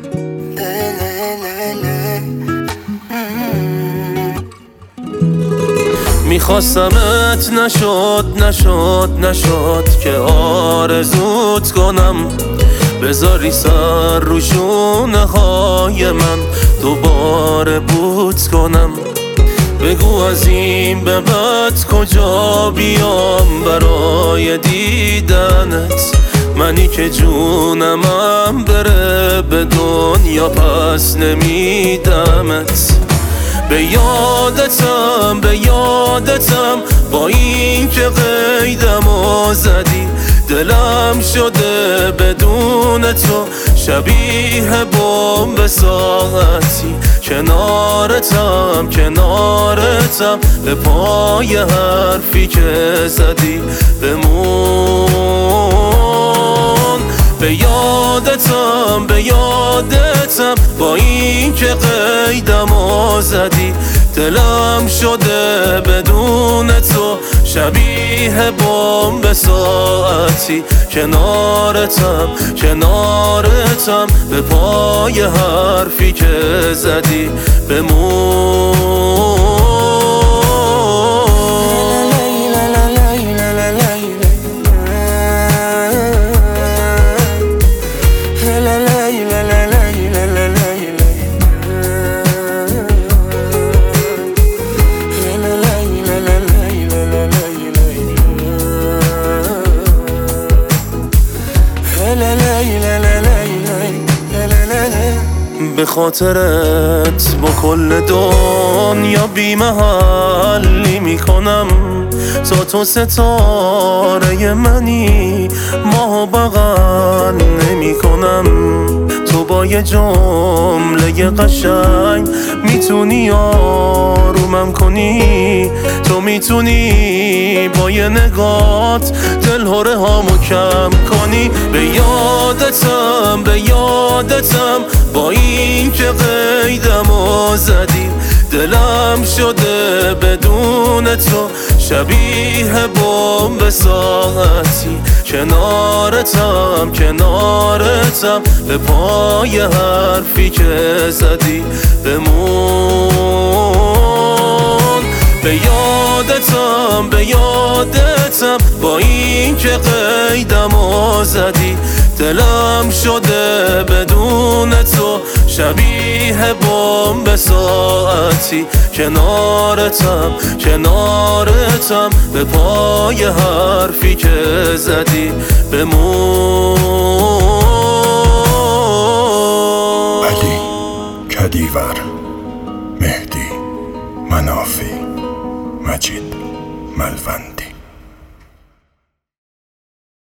میخواستمت نشد که آرزوت کنم، بذاری سر رو شونه های من دوباره بوت کنم. بگو از این به بعد کجا بیام برای دیدنت، منی که جونمم بره به دنیا پس نمیدمت. به یادتم با این که قیدمو زدی، دلم شده بدون تو شبیه بمب ساعتی. کنارتم به پای حرفی که زدی بمون. به یادتم با این که قیدمو زدی، دلم شده بدون تو شبیه بمب ساعتی. کنارتم به پای حرفی که زدی بمون. به خاطرت با کل دنیا بی‌محلی میکنم، تا تو ستاره منی ماهو بغل نمیکنم. تو با یه جمله قشنگ میتونی آرومم کنی، تو میتونی با یه نگات دلهره هامو کم کنی. به یادتم با این که قیدمو زدی، دلم شده بدون تو شبیه بمب ساعتی. کنارتم به پای حرفی که زدی بمون. به یادتم با این که قیدمو زدی، دلم شده بدون تو شبیه بمب ساعتی. کنارتم به پای حرفی که زدی بمون. علی کدیور، مهدی منافی، مجید ملوند.